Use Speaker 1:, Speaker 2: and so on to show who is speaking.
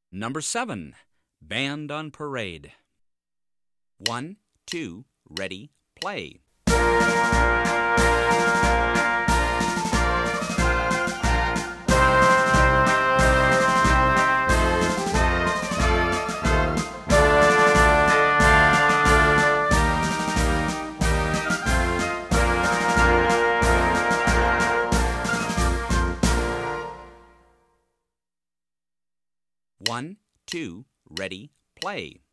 Speaker 1: Number 7. Band on Parade. 1, 2, ready, play. One, two, ready, play.